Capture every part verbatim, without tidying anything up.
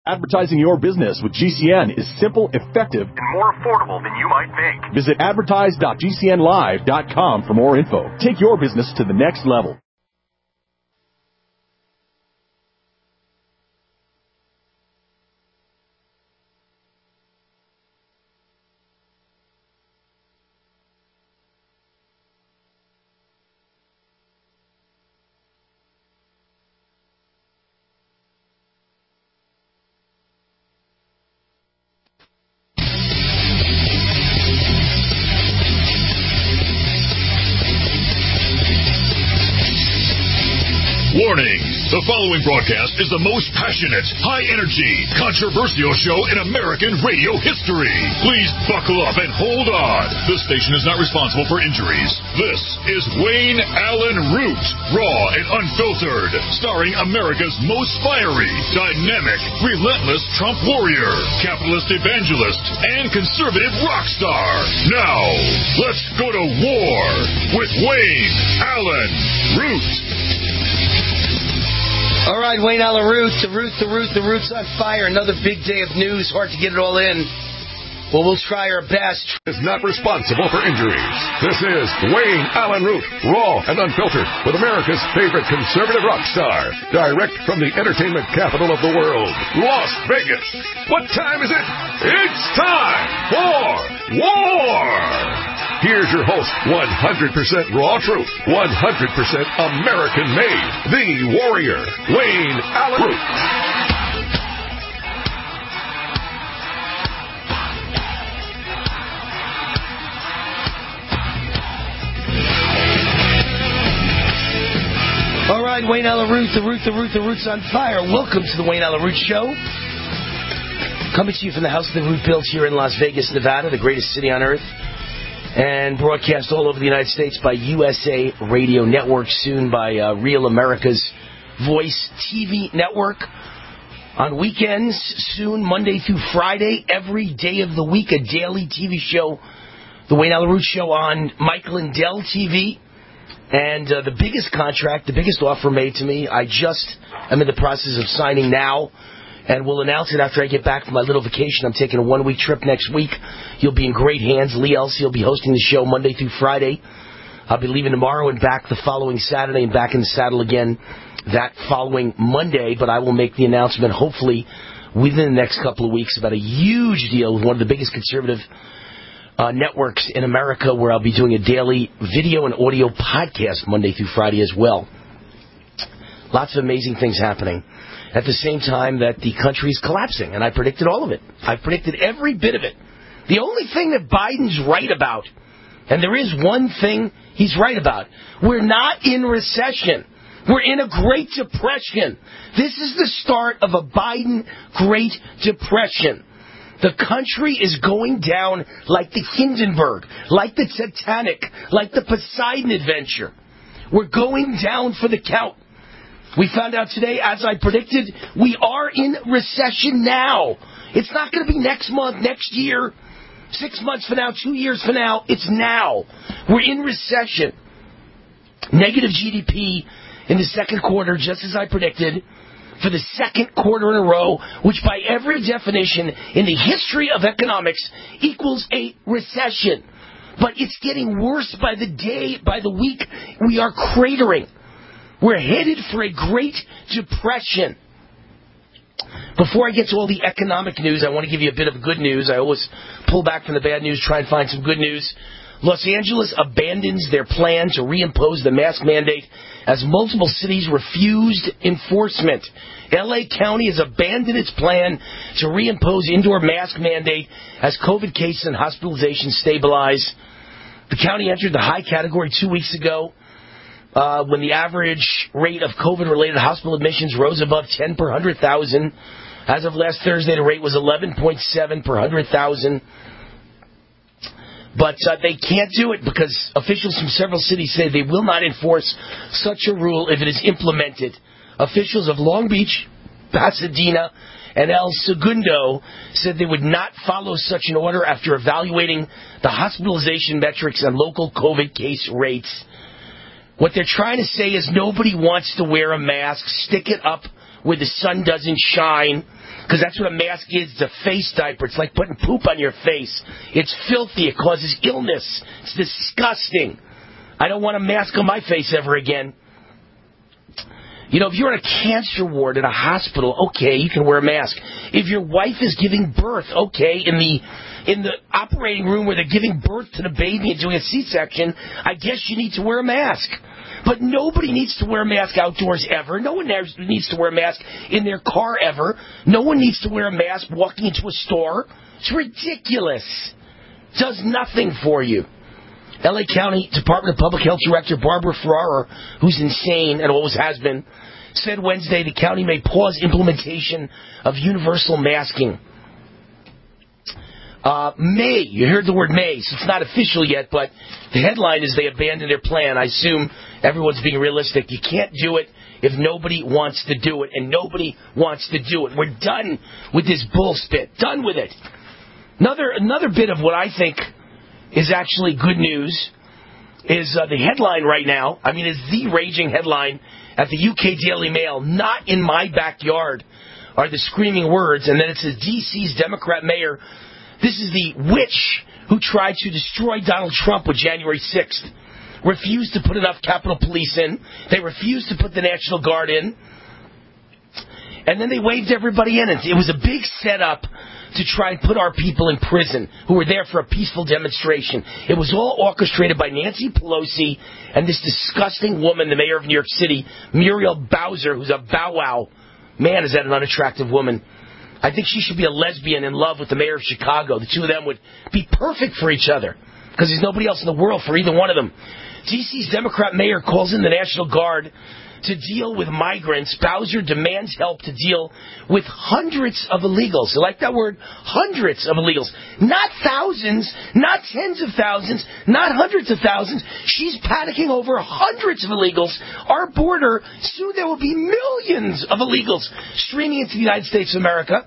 Advertising your business with G C N is simple, effective, and more affordable than you might think. Visit advertise dot g c n live dot com for more info. Take your business to the next level. Warning! The following broadcast is the most passionate, high-energy, controversial show in American radio history. Please buckle up and hold on. This station is not responsible for injuries. This is Wayne Allyn Root, raw and unfiltered, starring America's most fiery, dynamic, relentless Trump warrior, capitalist evangelist, and conservative rock star. Now, let's go to war with Wayne Allyn Root. All right, Wayne Allyn Root, the root, the root, the root's on fire. Another big day of news. Hard to get it all in. Well, we'll try our best. Is not responsible for injuries. This is Wayne Allyn Root, raw and unfiltered, with America's favorite conservative rock star. Direct from the entertainment capital of the world, Las Vegas. What time is it? It's time for war! Here's your host, one hundred percent raw truth, one hundred percent American-made, the warrior, Wayne Allyn Root. All right, Wayne Allyn Root, the root, the root, the root's on fire. Welcome to the Wayne Allyn Root Show. Coming to you from the house of the Root built here in Las Vegas, Nevada, the greatest city on earth. And broadcast all over the United States by U S A Radio Network, soon by uh, Real America's Voice T V Network. On weekends, soon, Monday through Friday, every day of the week, a daily T V show, The Wayne Allyn Root Show on Michael and Dell T V. And uh, the biggest contract, the biggest offer made to me, I just am in the process of signing now. And we'll announce it after I get back from my little vacation. I'm taking a one-week trip next week. You'll be in great hands. Lee Elsey will be hosting the show Monday through Friday. I'll be leaving tomorrow and back the following Saturday and back in the saddle again that following Monday. But I will make the announcement, hopefully, within the next couple of weeks about a huge deal with one of the biggest conservative uh, networks in America, where I'll be doing a daily video and audio podcast Monday through Friday as well. Lots of amazing things happening. At the same time that the country is collapsing, and I predicted all of it. I predicted every bit of it. The only thing that Biden's right about, and there is one thing he's right about, we're not in recession. We're in a Great Depression. This is the start of a Biden Great Depression. The country is going down like the Hindenburg, like the Titanic, like the Poseidon Adventure. We're going down for the count. We found out today, as I predicted, we are in recession now. It's not going to be next month, next year, six months from now, two years from now. It's now. We're in recession. Negative G D P in the second quarter, just as I predicted, for the second quarter in a row, which by every definition in the history of economics equals a recession. But it's getting worse by the day, by the week. We are cratering. We're headed for a Great Depression. Before I get to all the economic news, I want to give you a bit of good news. I always pull back from the bad news, try and find some good news. Los Angeles abandons their plan to reimpose the mask mandate as multiple cities refused enforcement. L A County has abandoned its plan to reimpose indoor mask mandate as COVID cases and hospitalizations stabilize. The county entered the high category two weeks ago. Uh, when the average rate of COVID-related hospital admissions rose above ten per one hundred thousand. As of last Thursday, the rate was eleven point seven per one hundred thousand. But uh, they can't do it because officials from several cities say they will not enforce such a rule if it is implemented. Officials of Long Beach, Pasadena, and El Segundo said they would not follow such an order after evaluating the hospitalization metrics and local COVID case rates. What they're trying to say is nobody wants to wear a mask, stick it up where the sun doesn't shine. Because that's what a mask is. It's a face diaper. It's like putting poop on your face. It's filthy. It causes illness. It's disgusting. I don't want a mask on my face ever again. You know, if you're in a cancer ward in a hospital, okay, you can wear a mask. If your wife is giving birth, okay, in the in the operating room where they're giving birth to the baby and doing a C-section, I guess you need to wear a mask. But nobody needs to wear a mask outdoors ever. No one needs to wear a mask in their car ever. No one needs to wear a mask walking into a store. It's ridiculous. It does nothing for you. L A County Department of Public Health Director Barbara Ferrara, who's insane and always has been, said Wednesday the county may pause implementation of universal masking. Uh, may, you heard the word may, so it's not official yet, but the headline is they abandoned their plan. I assume everyone's being realistic. You can't do it if nobody wants to do it, and nobody wants to do it. We're done with this bullspit. Done with it. Another another bit of what I think is actually good news is uh, the headline right now. I mean, it's the raging headline at the U K Daily Mail. Not in my backyard are the screaming words, and then it says D C's Democrat mayor. This is the witch who tried to destroy Donald Trump with January sixth. Refused to put enough Capitol Police in. They refused to put the National Guard in. And then they waved everybody in. It was a big setup to try and put our people in prison who were there for a peaceful demonstration. It was all orchestrated by Nancy Pelosi and this disgusting woman, the mayor of New York City, Muriel Bowser, who's a bow wow. Man, is that an unattractive woman. I think she should be a lesbian in love with the mayor of Chicago. The two of them would be perfect for each other because there's nobody else in the world for either one of them. D C's Democrat mayor calls in the National Guard to deal with migrants. Bowser demands help to deal with hundreds of illegals. You like that word? Hundreds of illegals. Not thousands, not tens of thousands, not hundreds of thousands. She's panicking over hundreds of illegals. Our border, soon there will be millions of illegals streaming into the United States of America.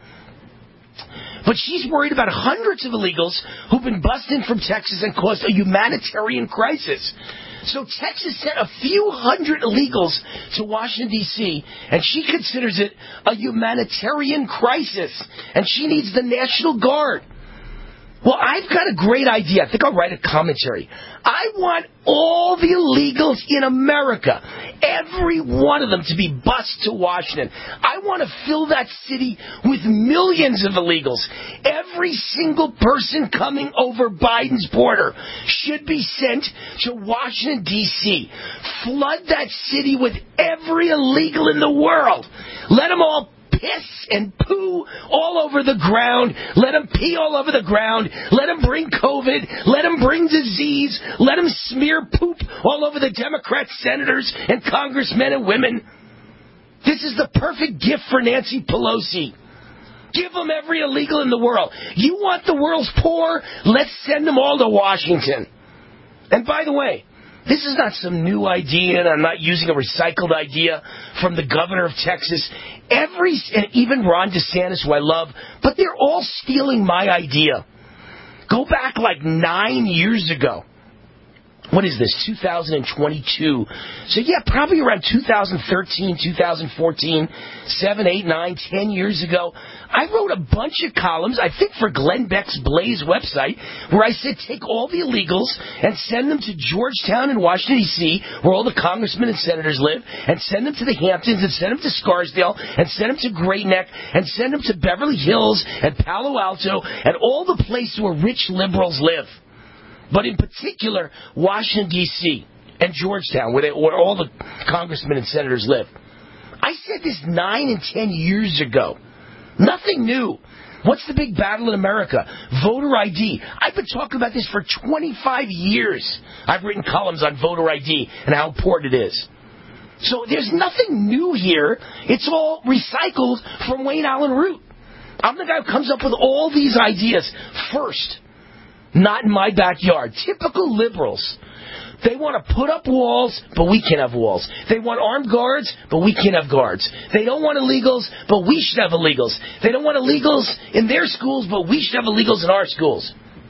But she's worried about hundreds of illegals who've been bussed in from Texas and caused a humanitarian crisis. So Texas sent a few hundred illegals to Washington, D C, and she considers it a humanitarian crisis, and she needs the National Guard. Well, I've got a great idea. I think I'll write a commentary. I want all the illegals in America, every one of them, to be bused to Washington. I want to fill that city with millions of illegals. Every single person coming over Biden's border should be sent to Washington, D C. Flood that city with every illegal in the world. Let them all piss and poo all over the ground. Let them pee all over the ground. Let them bring COVID. Let them bring disease. Let them smear poop all over the Democrat senators and congressmen and women. This is the perfect gift for Nancy Pelosi. Give them every illegal in the world. You want the world's poor? Let's send them all to Washington. And by the way, this is not some new idea, and I'm not using a recycled idea from the governor of Texas. Every, and even Ron DeSantis, who I love, but they're all stealing my idea. Go back like nine years ago. What is this, two thousand twenty-two? So yeah, probably around two thousand thirteen, two thousand fourteen, seven, eight, nine, ten years ago, I wrote a bunch of columns, I think for Glenn Beck's Blaze website, where I said take all the illegals and send them to Georgetown in Washington, D C, where all the congressmen and senators live, and send them to the Hamptons, and send them to Scarsdale, and send them to Great Neck, and send them to Beverly Hills, and Palo Alto, and all the places where rich liberals live. But in particular, Washington, D C and Georgetown, where, they, where all the congressmen and senators live. I said this nine and ten years ago. Nothing new. What's the big battle in America? Voter I D. I've been talking about this for twenty-five years. I've written columns on voter I D and how important it is. So there's nothing new here. It's all recycled from Wayne Allen Root. I'm the guy who comes up with all these ideas first. Not in my backyard. Typical liberals. They want to put up walls, but we can't have walls. They want armed guards, but we can't have guards. They don't want illegals, but we should have illegals. They don't want illegals in their schools, but we should have illegals in our schools.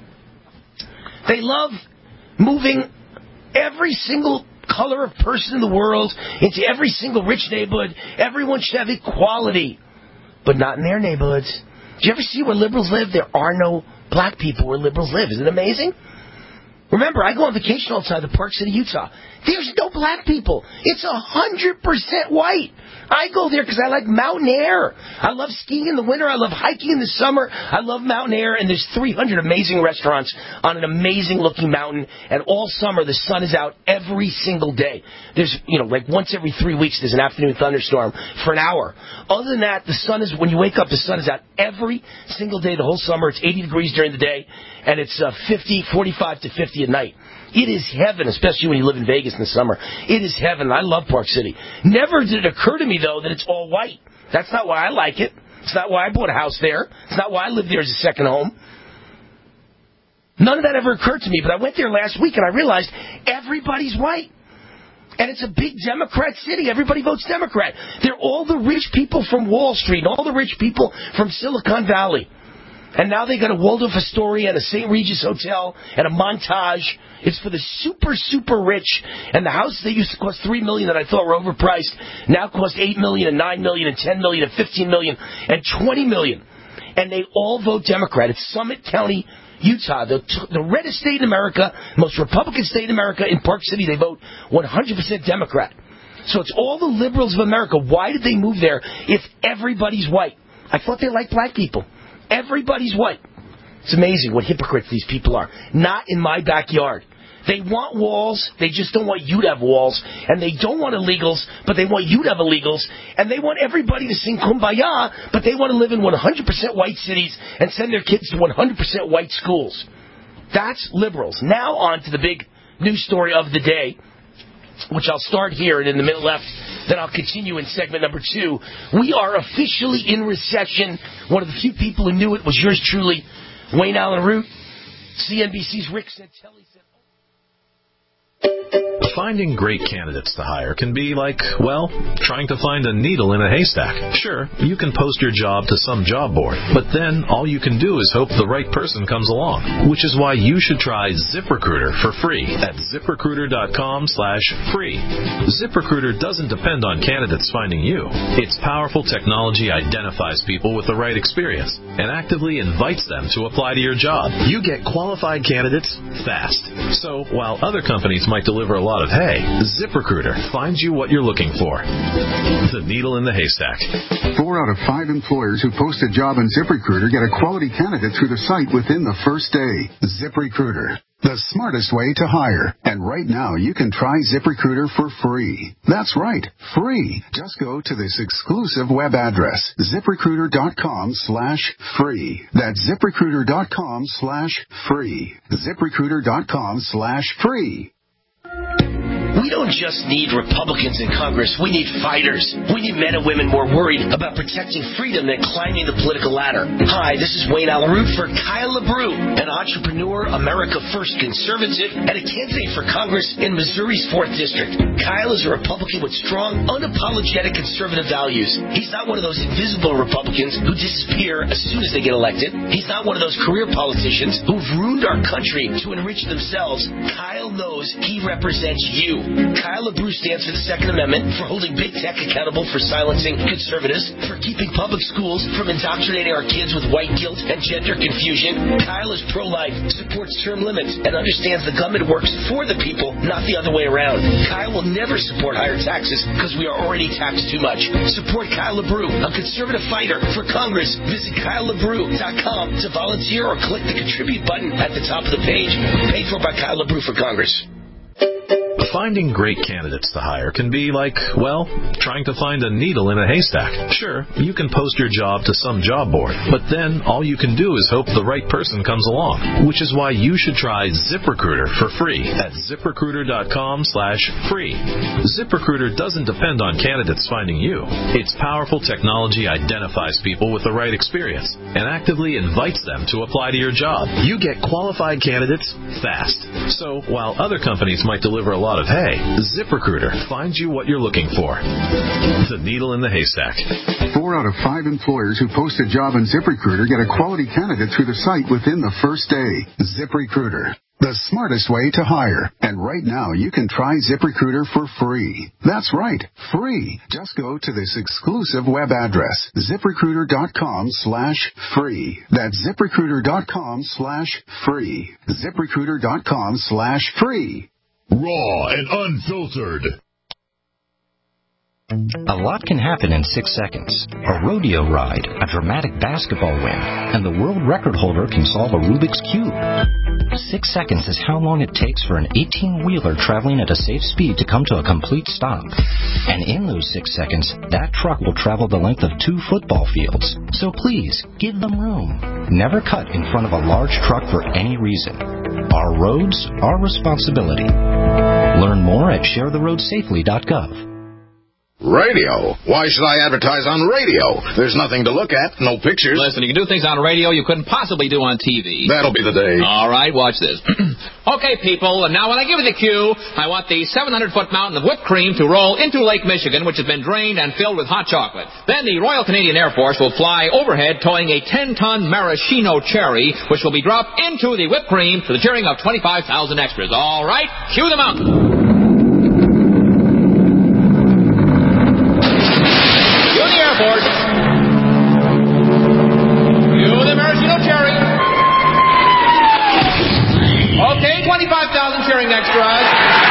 They love moving every single color of person in the world into every single rich neighborhood. Everyone should have equality. but not in their neighborhoods. Do you ever see where liberals live? There are no black people where liberals live. Isn't it amazing? Remember, I go on vacation all the time to Park City, Utah. There's no black people. It's one hundred percent white. I go there because I like mountain air. I love skiing in the winter. I love hiking in the summer. I love mountain air. And there's three hundred amazing restaurants on an amazing-looking mountain. And all summer, the sun is out every single day. There's, you know, like once every three weeks, there's an afternoon thunderstorm for an hour. Other than that, the sun is, when you wake up, the sun is out every single day the whole summer. It's eighty degrees during the day, and it's uh, fifty, forty-five to fifty at night. It is heaven, especially when you live in Vegas in the summer. It is heaven. I love Park City. Never did it occur to me, though, that it's all white. That's not why I like it. It's not why I bought a house there. It's not why I live there as a second home. None of that ever occurred to me, but I went there last week and I realized everybody's white. And it's a big Democrat city. Everybody votes Democrat. They're all the rich people from Wall Street, all the rich people from Silicon Valley. And now they got a Waldorf Astoria and a Saint Regis Hotel and a Montage. It's for the super, super rich. And the houses that used to cost three million dollars that I thought were overpriced now cost eight million dollars and nine million dollars and ten million dollars and fifteen million dollars and twenty million dollars. And they all vote Democrat. It's Summit County, Utah, the, the reddest state in America, most Republican state in America. In Park City, they vote one hundred percent Democrat. So it's all the liberals of America. Why did they move there if everybody's white? I thought they liked black people. Everybody's white. It's amazing what hypocrites these people are. Not in my backyard. They want walls. They just don't want you to have walls. And they don't want illegals, but they want you to have illegals. And they want everybody to sing Kumbaya, but they want to live in one hundred percent white cities and send their kids to one hundred percent white schools. That's liberals. Now on to the big news story of the day, which I'll start here and in the middle left. Then I'll continue in segment number two. We are officially in recession. One of the few people who knew it was yours truly, Wayne Allen Root. C N B C's Rick Santelli said... Finding great candidates to hire can be like, well, trying to find a needle in a haystack. Sure, you can post your job to some job board, but then all you can do is hope the right person comes along, which is why you should try ZipRecruiter for free at ZipRecruiter.com slash free. ZipRecruiter doesn't depend on candidates finding you. Its powerful technology identifies people with the right experience and actively invites them to apply to your job. You get qualified candidates fast. So while other companies might deliver a lot of hay, ZipRecruiter finds you what you're looking for. The needle in the haystack. Four out of five employers who post a job in ZipRecruiter get a quality candidate through the site within the first day. ZipRecruiter, the smartest way to hire. And right now, you can try ZipRecruiter for free. That's right, free. Just go to this exclusive web address, ZipRecruiter.com slash free. That's ZipRecruiter.com slash free. ZipRecruiter.com slash free. We don't just need Republicans in Congress. We need fighters. We need men and women more worried about protecting freedom than climbing the political ladder. Hi, this is Wayne Allen Root for Kyle LaBrue, an entrepreneur, America First conservative, and a candidate for Congress in Missouri's fourth District. Kyle is a Republican with strong, unapologetic conservative values. He's not one of those invisible Republicans who disappear as soon as they get elected. He's not one of those career politicians who've ruined our country to enrich themselves. Kyle knows he represents you. Kyle LaBrue stands for the Second Amendment, for holding big tech accountable for silencing conservatives, for keeping public schools from indoctrinating our kids with white guilt and gender confusion. Kyle is pro-life, supports term limits, and understands the government works for the people, not the other way around. Kyle will never support higher taxes because we are already taxed too much. Support Kyle LaBrue, a conservative fighter for Congress. Visit Kyle LaBrue dot com to volunteer or click the contribute button at the top of the page. Paid for by Kyle LaBrue for Congress. Finding great candidates to hire can be like, well, trying to find a needle in a haystack. Sure, you can post your job to some job board, but then all you can do is hope the right person comes along, which is why you should try ZipRecruiter for free at ZipRecruiter.com slash free. ZipRecruiter doesn't depend on candidates finding you. Its powerful technology identifies people with the right experience and actively invites them to apply to your job. You get qualified candidates fast. So while other companies might deliver a lot of hay, ZipRecruiter finds you what you're looking for. The needle in the haystack. Four out of five employers who post a job in ZipRecruiter get a quality candidate through the site within the first day. ZipRecruiter, The smartest way to hire. And right now, you can try ZipRecruiter for free. That's right, free. Just go to this exclusive web address, ZipRecruiter.com slash free. That's ZipRecruiter.com slash free. ZipRecruiter.com slash free. Raw and unfiltered. A lot can happen in six seconds. A rodeo ride, a dramatic basketball win, and the world record holder can solve a Rubik's Cube. Six seconds is how long it takes for an eighteen-wheeler traveling at a safe speed to come to a complete stop. And in those six seconds, that truck will travel the length of two football fields. So please, give them room. Never cut in front of a large truck for any reason. Our roads, our responsibility. Learn more at share the road safely dot gov. Radio? Why should I advertise on radio? There's nothing to look at, no pictures. Listen, you can do things on radio you couldn't possibly do on T V. That'll be the day. All right, watch this. Okay, people, and now when I give you the cue, I want the seven hundred foot mountain of whipped cream to roll into Lake Michigan, which has been drained and filled with hot chocolate. Then the Royal Canadian Air Force will fly overhead towing a ten ton maraschino cherry, which will be dropped into the whipped cream to the cheering of twenty-five thousand extras. All right, cue the mountain. Force. You the maraschino cherry. Okay, twenty-five thousand cheering extras.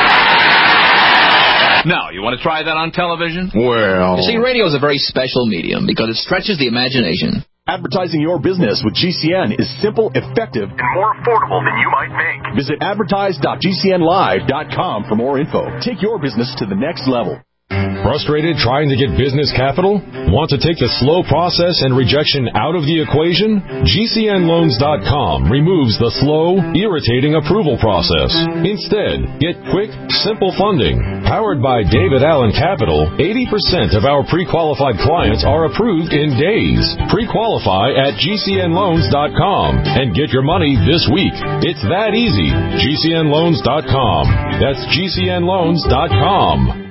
Now, you want to try that on television? Well... You see, radio is a very special medium because it stretches the imagination. Advertising your business with G C N is simple, effective, and more affordable than you might think. Visit advertise dot G C N live dot com for more info. Take your business to the next level. Frustrated trying to get business capital? Want to take the slow process and rejection out of the equation? G C N loans dot com removes the slow, irritating approval process. Instead, get quick, simple funding. Powered by David Allen Capital, eighty percent of our pre-qualified clients are approved in days. Pre-qualify at G C N loans dot com and get your money this week. It's that easy. G C N loans dot com. That's G C N loans dot com.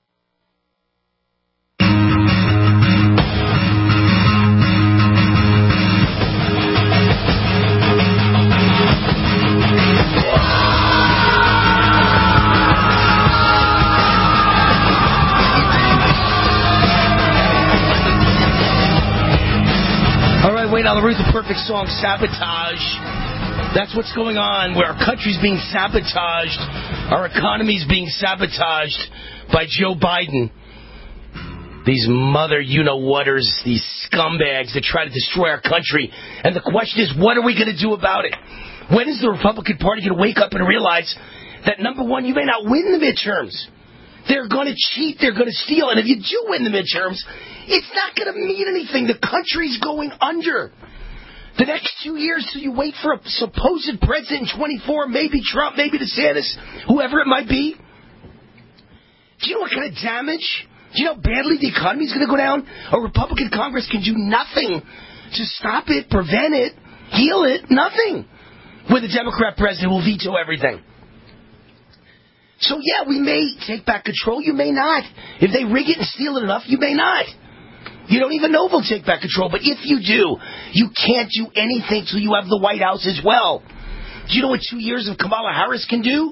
Now, the Ruth, the perfect song, Sabotage. That's what's going on, where our country's being sabotaged. Our economy's being sabotaged by Joe Biden. These mother you-know-whaters, these scumbags that try to destroy our country. And the question is, what are we going to do about it? When is the Republican Party going to wake up and realize that, number one, you may not win the midterms. They're going to cheat. They're going to steal. And if you do win the midterms, it's not going to mean anything. The country's going under. The next two years till you wait for a supposed president in twenty-four, maybe Trump, maybe DeSantis, whoever it might be. Do you know what kind of damage? Do you know how badly the economy's going to go down? A Republican Congress can do nothing to stop it, prevent it, heal it, nothing. With a Democrat president who will veto everything. So, yeah, we may take back control. You may not. If they rig it and steal it enough, you may not. You don't even know if they'll take back control. But if you do, you can't do anything till you have the White House as well. Do you know what two years of Kamala Harris can do?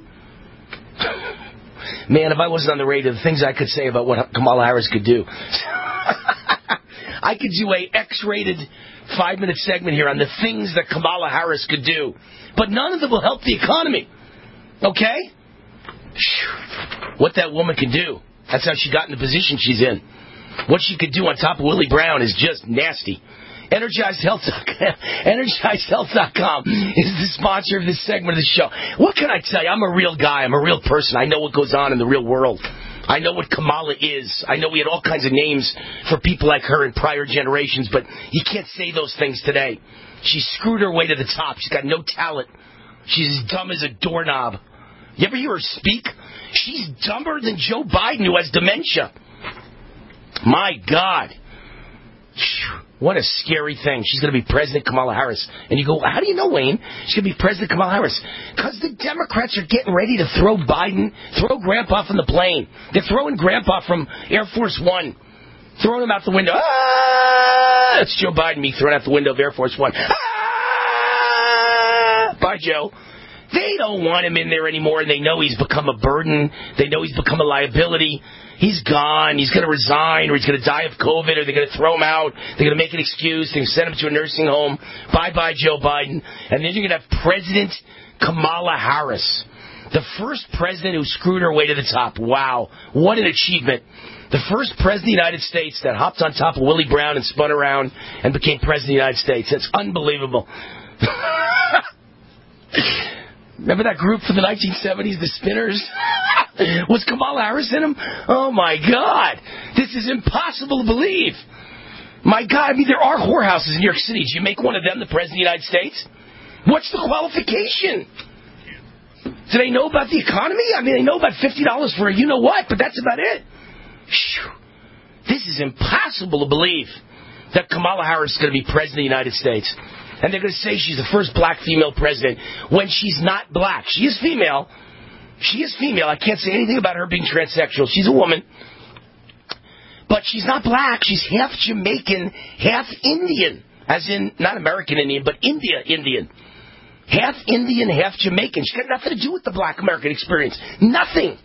Man, if I wasn't on the radio, the things I could say about what Kamala Harris could do. I could do a X-rated five-minute segment here on the things that Kamala Harris could do. But none of them will help the economy. Okay? What that woman can do. That's how she got in the position she's in. What she could do on top of Willie Brown is just nasty. Energized Health dot com is the sponsor of this segment of the show. What can I tell you? I'm a real guy. I'm a real person. I know what goes on in the real world. I know what Kamala is. I know we had all kinds of names for people like her in prior generations, but you can't say those things today. She screwed her way to the top. She's got no talent. She's as dumb as a doorknob. You ever hear her speak? She's dumber than Joe Biden, who has dementia. My God. What a scary thing. She's going to be President Kamala Harris. And you go, how do you know, Wayne? She's going to be President Kamala Harris. Because the Democrats are getting ready to throw Biden, throw Grandpa from the plane. They're throwing Grandpa from Air Force One. Throwing him out the window. Ah! That's Joe Biden, me throwing out the window of Air Force One. Ah! Bye, Joe. They don't want him in there anymore, and they know he's become a burden. They know he's become a liability. He's gone. He's going to resign, or he's going to die of COVID, or they're going to throw him out. They're going to make an excuse. They're going to send him to a nursing home. Bye-bye, Joe Biden. And then you're going to have President Kamala Harris, the first president who screwed her way to the top. Wow. What an achievement. The first president of the United States that hopped on top of Willie Brown and spun around and became president of the United States. That's unbelievable. Remember that group from the nineteen seventies, the Spinners? Was Kamala Harris in them? Oh, my God. This is impossible to believe. My God, I mean, there are whorehouses in New York City. Do you make one of them the president of the United States? What's the qualification? Do they know about the economy? I mean, they know about fifty dollars for a you-know-what, but that's about it. Whew. This is impossible to believe that Kamala Harris is going to be president of the United States. And they're going to say she's the first black female president when she's not black. She is female. She is female. I can't say anything about her being transsexual. She's a woman. But she's not black. She's half Jamaican, half Indian. As in, not American Indian, but India Indian. Half Indian, half Jamaican. She's got nothing to do with the black American experience. Nothing.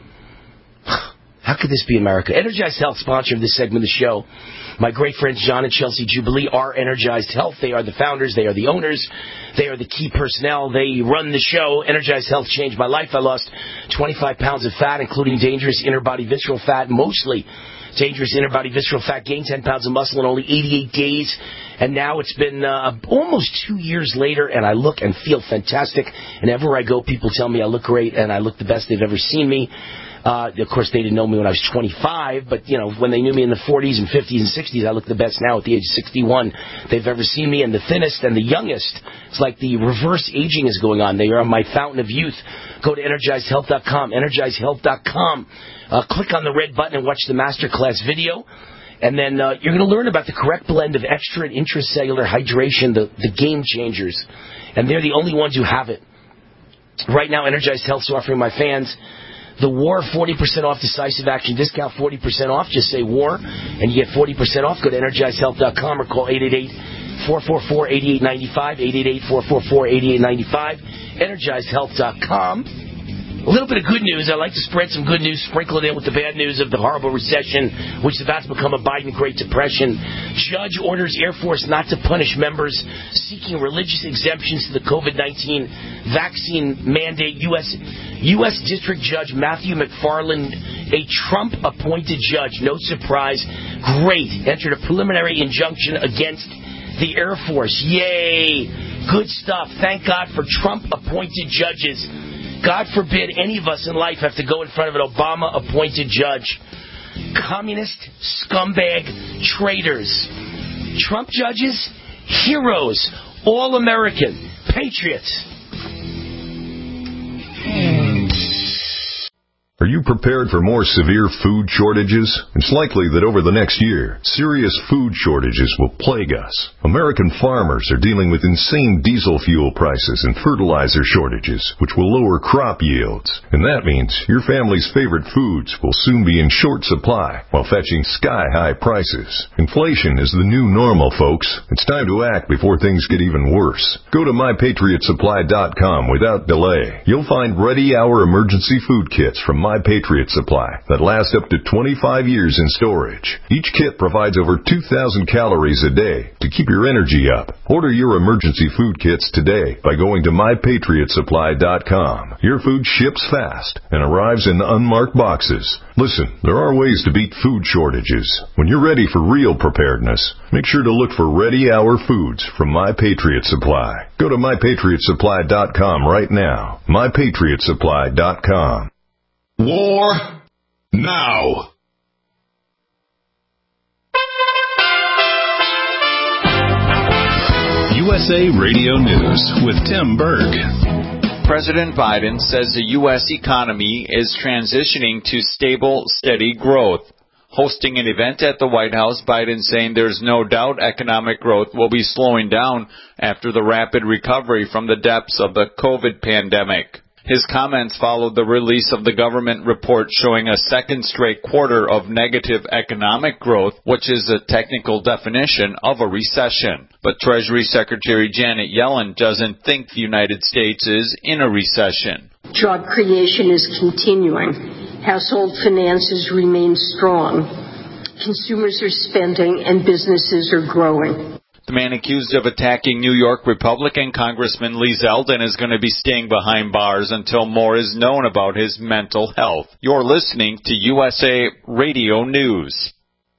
How could this be America? Energized Health, sponsor of this segment of the show. My great friends John and Chelsea Jubilee are Energized Health. They are the founders. They are the owners. They are the key personnel. They run the show. Energized Health changed my life. I lost twenty-five pounds of fat, including dangerous inner body visceral fat, mostly dangerous inner body visceral fat. Gained ten pounds of muscle in only eighty-eight days. And now it's been uh, almost two years later, and I look and feel fantastic. And everywhere I go, people tell me I look great, and I look the best they've ever seen me. Uh, of course, they didn't know me when I was twenty-five, but, you know, when they knew me in the forties and fifties and sixties, I look the best now at the age of sixty-one they've ever seen me, and the thinnest and the youngest. It's like the reverse aging is going on. They are my fountain of youth. Go to energized health dot com, energized health dot com. Uh, click on the red button and watch the masterclass video. And then uh, you're going to learn about the correct blend of extra and intracellular hydration, the, the game changers. And they're the only ones who have it. Right now, Energized Health is offering my fans the WAR forty percent off decisive action discount, forty percent off. Just say WAR, and you get forty percent off. Go to energized health dot com or call eight eight eight, four four four, eight eight nine five, eight eight eight, four four four, eight eight nine five, energized health dot com. A little bit of good news. I like to spread some good news, sprinkle it in with the bad news of the horrible recession, which is about to become a Biden Great Depression. Judge orders Air Force not to punish members seeking religious exemptions to the COVID nineteen vaccine mandate. U S U S District Judge Matthew McFarland, a Trump-appointed judge, no surprise, great, entered a preliminary injunction against the Air Force. Yay! Good stuff. Thank God for Trump-appointed judges. God forbid any of us in life have to go in front of an Obama-appointed judge. Communist, scumbag, traitors. Trump judges, heroes, all-American, patriots. Are you prepared for more severe food shortages? It's likely that over the next year, serious food shortages will plague us. American farmers are dealing with insane diesel fuel prices and fertilizer shortages, which will lower crop yields. And that means your family's favorite foods will soon be in short supply while fetching sky-high prices. Inflation is the new normal, folks. It's time to act before things get even worse. Go to my patriot supply dot com without delay. You'll find ready-hour emergency food kits from My Patriot Supply that last up to twenty-five years in storage. Each kit provides over two thousand calories a day to keep your energy up. Order your emergency food kits today by going to my patriot supply dot com. Your food ships fast and arrives in unmarked boxes. Listen, there are ways to beat food shortages. When you're ready for real preparedness, make sure to look for ready-hour foods from My Patriot Supply. Go to my patriot supply dot com right now. my patriot supply dot com. War now. U S A Radio News with Tim Berg. President Biden says the U S economy is transitioning to stable, steady growth. Hosting an event at the White House, Biden saying there's no doubt economic growth will be slowing down after the rapid recovery from the depths of the COVID pandemic. His comments followed the release of the government report showing a second straight quarter of negative economic growth, which is a technical definition of a recession. But Treasury Secretary Janet Yellen doesn't think the United States is in a recession. Job creation is continuing. Household finances remain strong. Consumers are spending and businesses are growing. The man accused of attacking New York Republican Congressman Lee Zeldin is going to be staying behind bars until more is known about his mental health. You're listening to U S A Radio News.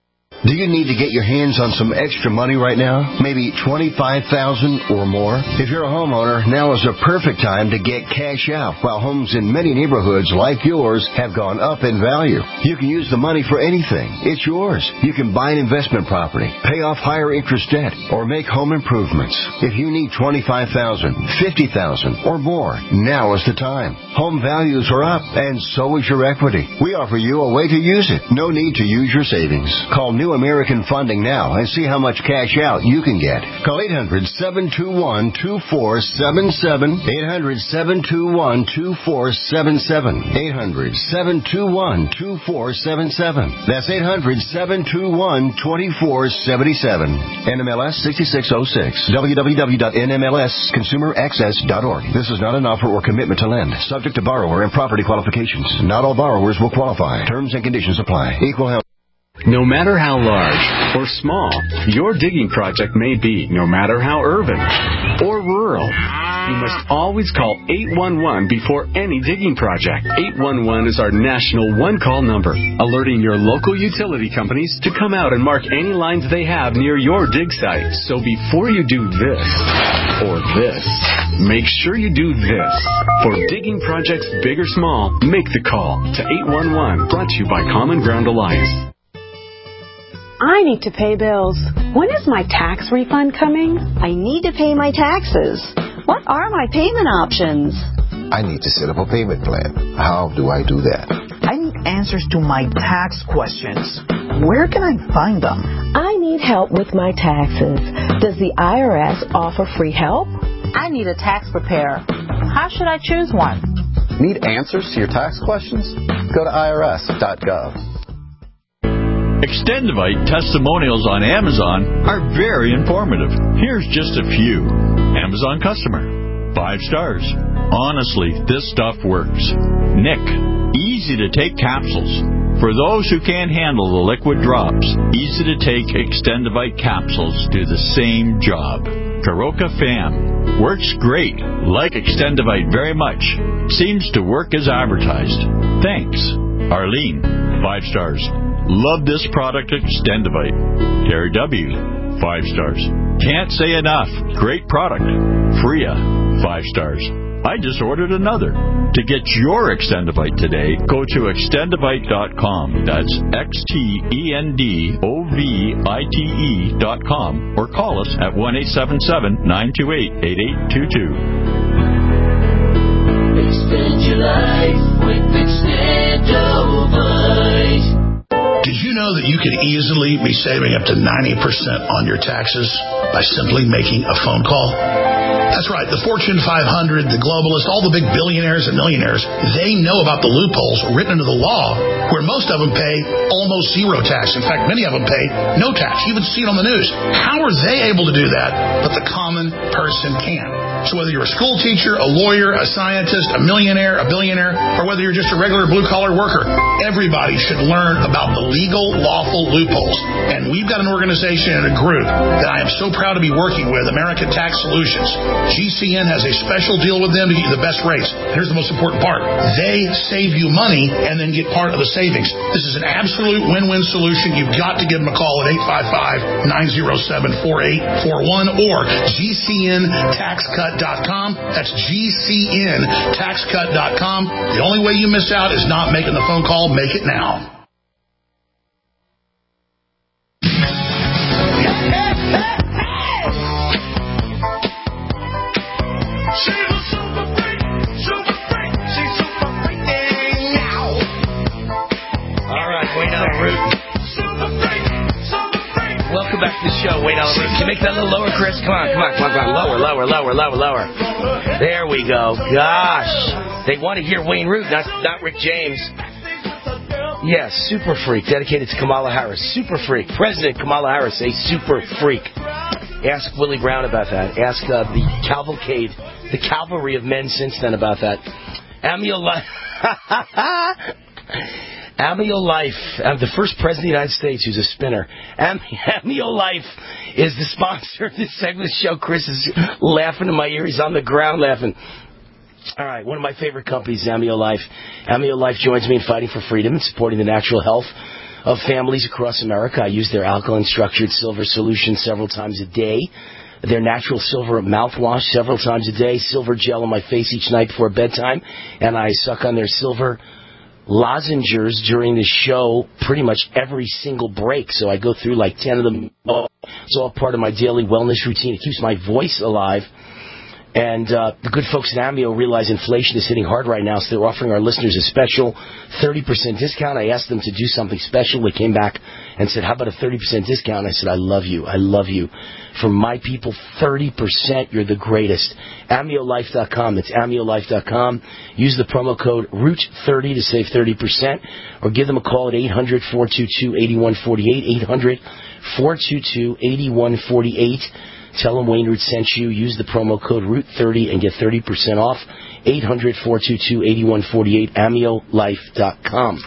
Do you need to get your hands on some extra money right now? Maybe twenty-five thousand dollars or more? If you're a homeowner, now is a perfect time to get cash out, while homes in many neighborhoods like yours have gone up in value. You can use the money for anything. It's yours. You can buy an investment property, pay off higher interest debt, or make home improvements. If you need twenty-five thousand dollars, fifty thousand dollars, or more, now is the time. Home values are up, and so is your equity. We offer you a way to use it. No need to use your savings. Call New American Funding now and see how much cash out you can get. Call eight hundred, seven two one, two four seven seven, eight hundred, seven two one, two four seven seven, eight hundred, seven two one, two four seven seven. That's eight hundred, seven two one, two four seven seven. N M L S sixty-six oh six. w w w dot n m l s consumer access dot org. This is not an offer or commitment to lend. Subject to borrower and property qualifications. Not all borrowers will qualify. Terms and conditions apply. Equal health. No matter how large or small your digging project may be, no matter how urban or rural, you must always call eight one one before any digging project. eight one one is our national one-call number, alerting your local utility companies to come out and mark any lines they have near your dig site. So before you do this or this, make sure you do this. For digging projects big or small, make the call to eight one one, brought to you by Common Ground Alliance. I need to pay bills. When is my tax refund coming? I need to pay my taxes. What are my payment options? I need to set up a payment plan. How do I do that? I need answers to my tax questions. Where can I find them? I need help with my taxes. Does the I R S offer free help? I need a tax preparer. How should I choose one? Need answers to your tax questions? Go to I R S dot gov. Extendivite testimonials on Amazon are very informative. Here's just a few. Amazon customer. Five stars. Honestly, this stuff works. Nick. Easy to take capsules. For those who can't handle the liquid drops, easy to take Extendivite capsules do the same job. Karoka Fam. Works great. Like Extendivite very much. Seems to work as advertised. Thanks. Arlene. Five stars. Love this product, Extendivite. Terry W. Five stars. Can't say enough. Great product. Freya. Five stars. I just ordered another. To get your Extendivite today, go to extendivite dot com. That's X T E N D O V I T E dot com. Or call us at one eight seven seven, nine two eight, eight eight two two. Extend your life with Extendivite. Did you know that you could easily be saving up to ninety percent on your taxes by simply making a phone call? That's right. The Fortune five hundred, the globalists, all the big billionaires and millionaires, they know about the loopholes written into the law where most of them pay almost zero tax. In fact, many of them pay no tax. You even see it on the news. How are they able to do that, but the common person can? So whether you're a school teacher, a lawyer, a scientist, a millionaire, a billionaire, or whether you're just a regular blue-collar worker, everybody should learn about the legal, lawful loopholes. And we've got an organization and a group that I am so proud to be working with, American Tax Solutions. G C N has a special deal with them to get you the best rates. Here's the most important part. They save you money and then get part of the savings. This is an absolute win-win solution. You've got to give them a call at eight five five, nine oh seven, four eight four one or G C N tax cut dot com. That's G C N tax cut dot com. The only way you miss out is not making the phone call. Make it now. Welcome back to the show. Wayne Allen Root, make that a little lower, Chris? Come on, come on, come on, come on. Lower, lower, lower, lower, lower. There we go. Gosh. They want to hear Wayne Root, not, not Rick James. Yes, Super Freak, dedicated to Kamala Harris. Super Freak. President Kamala Harris, a super freak. Ask Willie Brown about that. Ask uh, the cavalcade, the cavalry of men since then about that. Amio Life. Amio Life, uh, the first president of the United States who's a spinner. Am- Amio Life is the sponsor of this segment of the show. Chris is laughing in my ear. He's on the ground laughing. All right, one of my favorite companies, Amio Life. Amio Life joins me in fighting for freedom and supporting the natural health of families across America. I use their alkaline-structured silver solution several times a day. Their natural silver mouthwash several times a day. Silver gel on my face each night before bedtime. And I suck on their silver lozenges during the show pretty much every single break. So I go through like ten of them. It's all part of my daily wellness routine. It keeps my voice alive. And uh, the good folks at Amio realize inflation is hitting hard right now, so they're offering our listeners a special thirty percent discount. I asked them to do something special. They came back and said, how about a thirty percent discount? And I said, I love you. I love you. For my people, thirty percent. You're the greatest. Amio Life dot com. That's Amio Life dot com. Use the promo code Root thirty to save thirty percent. Or give them a call at eight hundred, four two two, eight one four eight. eight hundred, four two two, eight one four eight. Tell them Wayne Root sent you. Use the promo code Root thirty and get thirty percent off. eight hundred, four two two, eight one four eight. Amio Life dot com.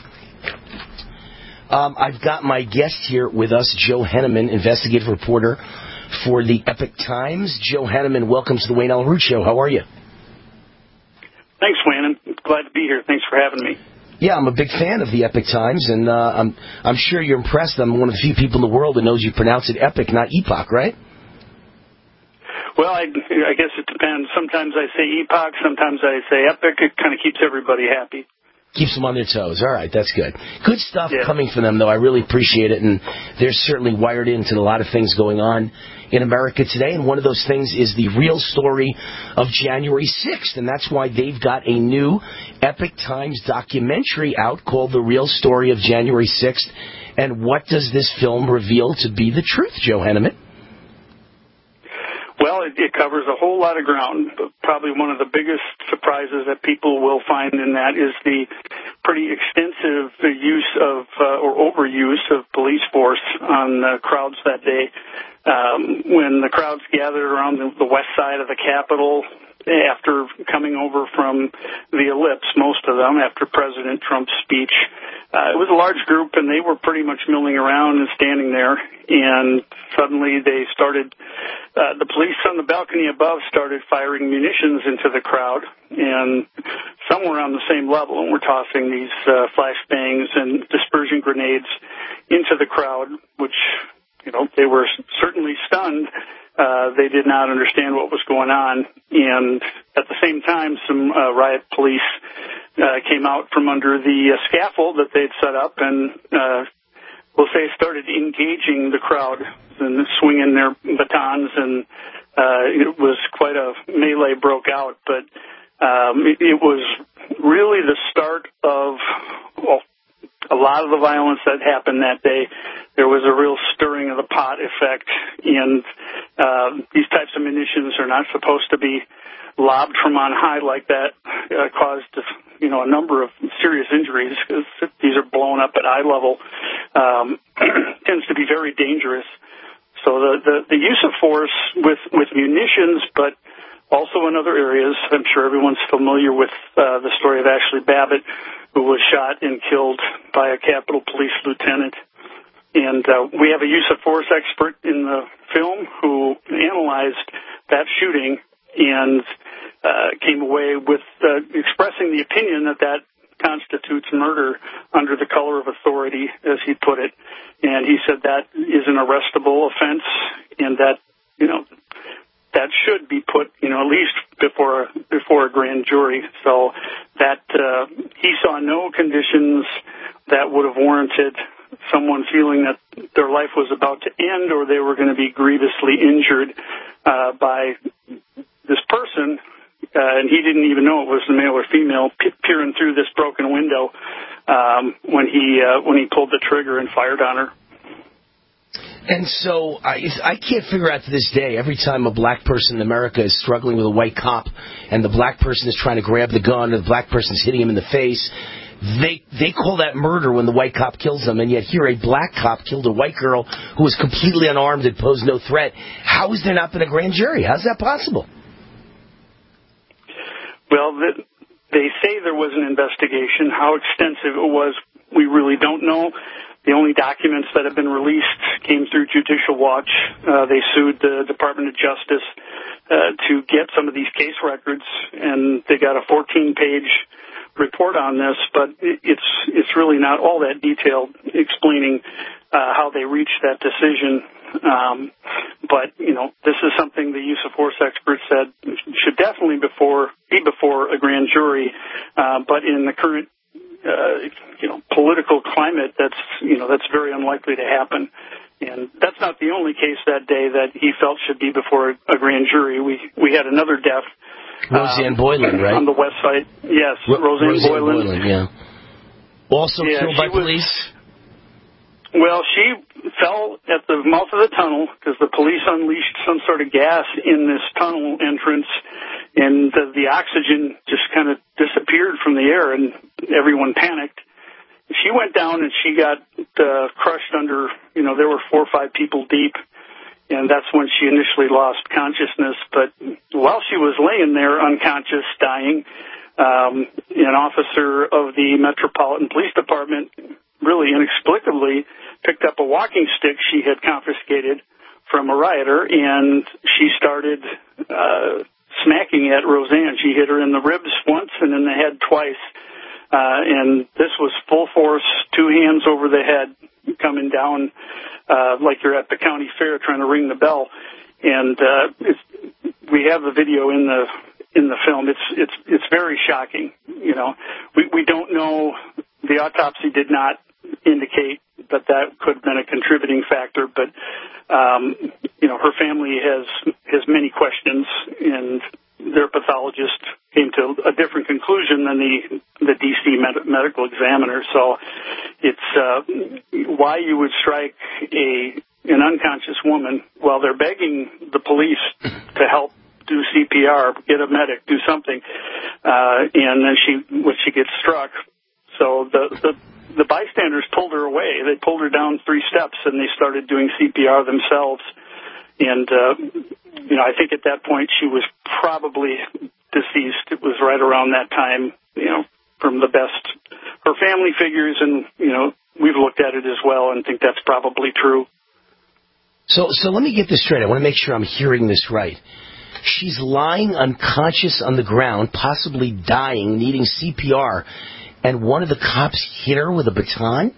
Um, I've got my guest here with us, Joe Henneman, investigative reporter for the Epoch Times. Joe Henneman, welcome to the Wayne Allyn Root Show. How are you? Thanks, Wayne. I'm glad to be here. Thanks for having me. Yeah, I'm a big fan of the Epoch Times, and uh, I'm I'm sure you're impressed. I'm one of the few people in the world that knows you pronounce it Epic, not Epoch, right? Well, I, I guess it depends. Sometimes I say epoch, sometimes I say epic. It kind of keeps everybody happy. Keeps them on their toes. All right, that's good. Good stuff yeah. coming from them, though. I really appreciate it, and they're certainly wired into a lot of things going on in America today, and one of those things is the real story of January sixth, and that's why they've got a new Epoch Times documentary out called The Real Story of January sixth. And what does this film reveal to be the truth, Joe Henneman? Well, it, it covers a whole lot of ground. But probably one of the biggest surprises that people will find in that is the pretty extensive use of uh, or overuse of police force on uh, crowds that day. Um, when the crowds gathered around the, the west side of the Capitol after coming over from the ellipse, most of them, after President Trump's speech. Uh, it was a large group, and they were pretty much milling around and standing there, and suddenly they started, uh, the police on the balcony above started firing munitions into the crowd, and some were on the same level, and were tossing these uh, flashbangs and dispersion grenades into the crowd, which, you know, they were certainly stunned. Uh, they did not understand what was going on, and at the same time, some uh, riot police uh, came out from under the uh, scaffold that they'd set up, and uh, we'll say started engaging the crowd and swinging their batons, and uh, it was quite a melee broke out. But um, it, it was really the start of well, a lot of the violence that happened that day. There was a real stirring of the pot effect, and uh, these types of munitions are not supposed to be lobbed from on high like that. Uh, caused, you know, a number of serious injuries because these are blown up at eye level. Um, tends to be very dangerous. So the, the, the use of force with, with munitions, but also in other areas. I'm sure everyone's familiar with uh, the story of Ashley Babbitt, who was shot and killed by a Capitol Police lieutenant. And uh, we have a use of force expert in the film who analyzed that shooting and uh, came away with uh, expressing the opinion that that constitutes murder under the color of authority, as he put it. And he said that is an arrestable offense, and that, you know, that should be put, you know, at least before before a grand jury. So that uh, he saw no conditions that would have warranted someone feeling that their life was about to end or they were going to be grievously injured uh, by this person, uh, and he didn't even know it was the male or female pe- peering through this broken window um, when he uh, when he pulled the trigger and fired on her. And so I, I can't figure out to this day, every time a black person in America is struggling with a white cop and the black person is trying to grab the gun or the black person is hitting him in the face, they they call that murder when the white cop kills them, and yet here a black cop killed a white girl who was completely unarmed and posed no threat. How has there not been a grand jury? How's that possible? Well, the, they say there was an investigation. How extensive it was, we really don't know. The only documents that have been released came through Judicial Watch. Uh, they sued the Department of Justice uh, to get some of these case records, and they got a fourteen-page report on this, but it's it's really not all that detailed, explaining uh, how they reached that decision. Um, but, you know, this is something the use of force experts said should definitely before be before a grand jury, uh, but in the current Uh, you know, political climate, that's, you know, that's very unlikely to happen. And that's not the only case that day that he felt should be before a grand jury. We we had another death. Roseanne um, Boylan, right? On the west side. Yes, Ro- Roseanne, Roseanne Boylan. Boylan, yeah. Also yeah, killed by was, police? Well, she fell at the mouth of the tunnel because the police unleashed some sort of gas in this tunnel entrance, and the, the oxygen just kind of disappeared from the air, and everyone panicked. She went down and she got uh, crushed under, you know, there were four or five people deep, and that's when she initially lost consciousness. But while she was laying there unconscious, dying, um, an officer of the Metropolitan Police Department really inexplicably picked up a walking stick she had confiscated from a rioter, and she started uh, smacking at Roseanne. She hit her in the ribs once and in the head twice. Uh, and this was full force, two hands over the head, coming down uh, like you're at the county fair trying to ring the bell. And uh, it's, we have the video in the in the film. It's it's it's very shocking. You know, we we don't know. The autopsy did not indicate that that could have been a contributing factor, but um, you know, her family has has many questions, and their pathologist came to a different conclusion than the the D C med- medical examiner. So it's uh, why you would strike a an unconscious woman while they're begging the police to help do C P R, get a medic, do something, uh, and then she when she gets struck. So the the the bystanders pulled her away. They pulled her down three steps, and they started doing C P R themselves. And, uh, you know, I think at that point she was probably deceased. It was right around that time, you know, from the best her family figures, and, you know, we've looked at it as well and think that's probably true. So, so let me get this straight. I want to make sure I'm hearing this right. She's lying unconscious on the ground, possibly dying, needing C P R, and one of the cops hit her with a baton?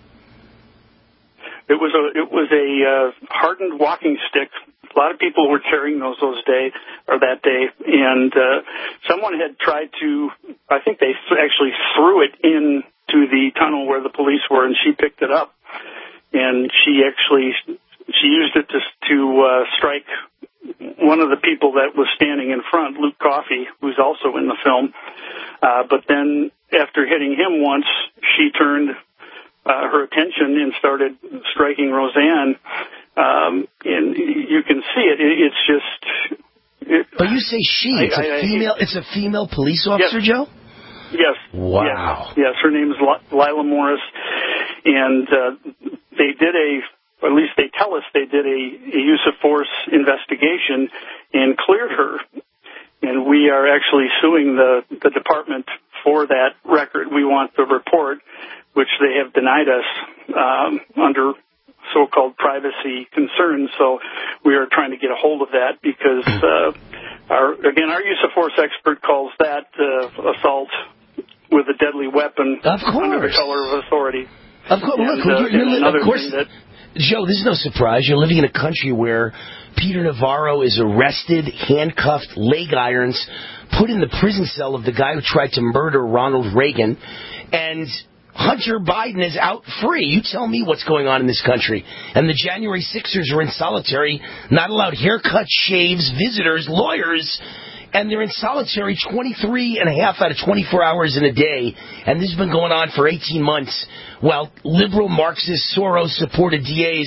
It was a it was a uh, hardened walking stick. A lot of people were carrying those those day or that day, and uh, someone had tried to. I think they actually threw it into the tunnel where the police were, and she picked it up, and she actually she used it to to uh, strike one of the people that was standing in front, Luke Coffey, who's also in the film. Uh, but then after hitting him once, she turned uh, her attention and started striking Roseanne. Um, and you can see it. it it's just. It, but you say she. It's I, a female. I, it's a female police officer, yes. Joe. Yes. Wow. Yes. yes. Her name is Lila Morris, and uh, they did a. Or at least they tell us they did a, a use of force investigation and cleared her. And we are actually suing the, the department for that record. We want the report, which they have denied us um, under so-called privacy concerns. So we are trying to get a hold of that because, uh, our, again, our use of force expert calls that uh, assault with a deadly weapon of course. under the color of authority. Of course, and, look, uh, you're, you're, another of course. thing that, Joe, this is no surprise. You're living in a country where Peter Navarro is arrested, handcuffed, leg irons, put in the prison cell of the guy who tried to murder Ronald Reagan, and Hunter Biden is out free. You tell me what's going on in this country. And the January sixers are in solitary, not allowed haircuts, shaves, visitors, lawyers, and they're in solitary twenty-three and a half out of twenty-four hours in a day, and this has been going on for eighteen months, while liberal Marxist Soros-supported D As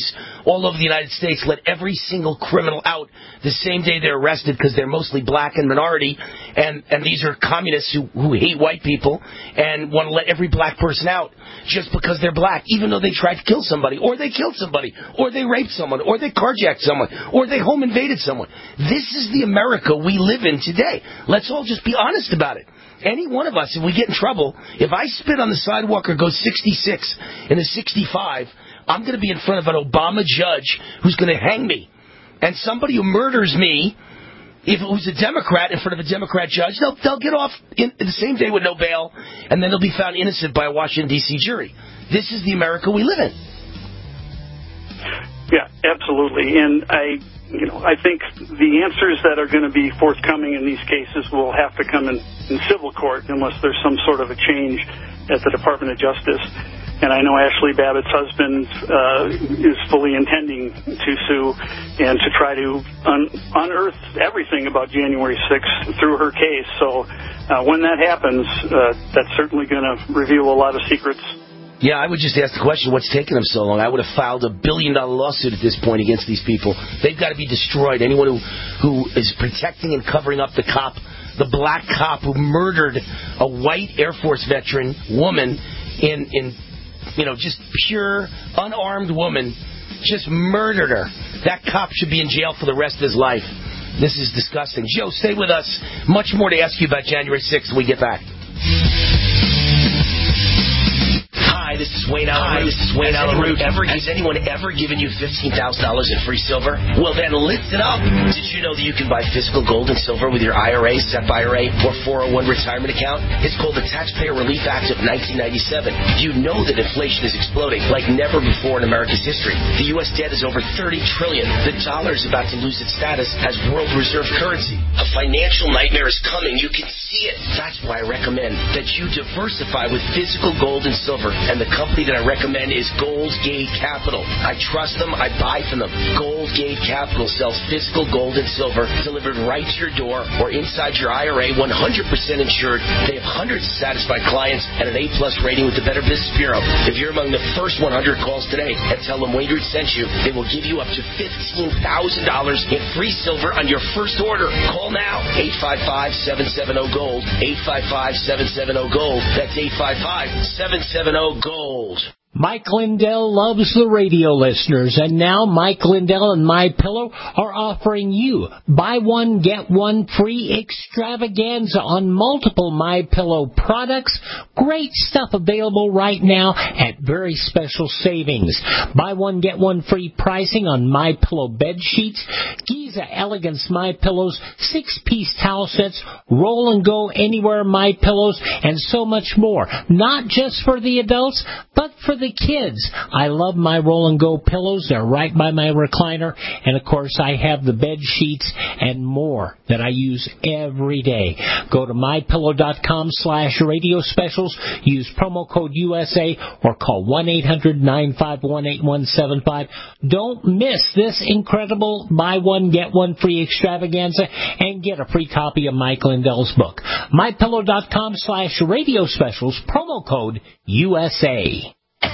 all over the United States, let every single criminal out the same day they're arrested because they're mostly black and minority, and, and these are communists who, who hate white people and want to let every black person out just because they're black, even though they tried to kill somebody, or they killed somebody, or they raped someone, or they carjacked someone, or they home invaded someone. This is the America we live in today. Let's all just be honest about it. Any one of us, if we get in trouble, if I spit on the sidewalk or go sixty-six in a sixty-five, I'm going to be in front of an Obama judge who's going to hang me. And somebody who murders me, if it was a Democrat in front of a Democrat judge, they'll, they'll get off in, in the same day with no bail, and then they'll be found innocent by a Washington, D C jury. This is the America we live in. Yeah, absolutely. And I, you know, I think the answers that are going to be forthcoming in these cases will have to come in, in civil court unless there's some sort of a change at the Department of Justice. And I know Ashley Babbitt's husband uh, is fully intending to sue and to try to un- unearth everything about January sixth through her case. So uh, when that happens, uh, that's certainly going to reveal a lot of secrets. Yeah, I would just ask the question, what's taking them so long? I would have filed a billion-dollar lawsuit at this point against these people. They've got to be destroyed. Anyone who, who is protecting and covering up the cop, the black cop who murdered a white Air Force veteran woman in, in you know, just pure, unarmed woman, just murdered her. That cop should be in jail for the rest of his life. This is disgusting. Joe, stay with us. Much more to ask you about January sixth when we get back. Hi, this is Wayne Allyn. Hi, this is Wayne Allyn. Has anyone ever given you fifteen thousand dollars in free silver? Well, then lift it up. Did you know that you can buy physical gold and silver with your I R A, S E P I R A, or four oh one retirement account? It's called the Taxpayer Relief Act of nineteen ninety-seven. You know that inflation is exploding like never before in America's history. The U S debt is over thirty trillion dollars. The dollar is about to lose its status as world reserve currency. A financial nightmare is coming. You can see it. That's why I recommend that you diversify with physical gold and silver. And the company that I recommend is Goldgate Capital. I trust them. I buy from them. Goldgate Capital sells physical gold and silver delivered right to your door or inside your I R A, one hundred percent insured. They have hundreds of satisfied clients and an A-plus rating with the Better Business Bureau. If you're among the first one hundred calls today and tell them Wayne Root sent you, they will give you up to fifteen thousand dollars in free silver on your first order. Call now. eight five five, seven seven zero, GOLD. eight five five, seven seven zero, GOLD. That's eight five five, seven seven zero, GOLD. Mike Lindell loves the radio listeners, and now Mike Lindell and MyPillow are offering you buy one, get one free extravaganza on multiple MyPillow products. Great stuff available right now at very special savings. Buy one, get one free pricing on MyPillow bed sheets, Giza Elegance MyPillows, six-piece towel sets, roll and go anywhere MyPillows, and so much more. Not just for the adults, but for the kids. I love my roll and go pillows. They're right by my recliner. And of course, I have the bed sheets and more that I use every day. Go to mypillow.com slash radio specials. Use promo code U S A or call one eight hundred, nine five one, eight one seven five. Don't miss this incredible buy one, get one free extravaganza and get a free copy of Mike Lindell's book. mypillow.com slash radio specials. Promo code U S A.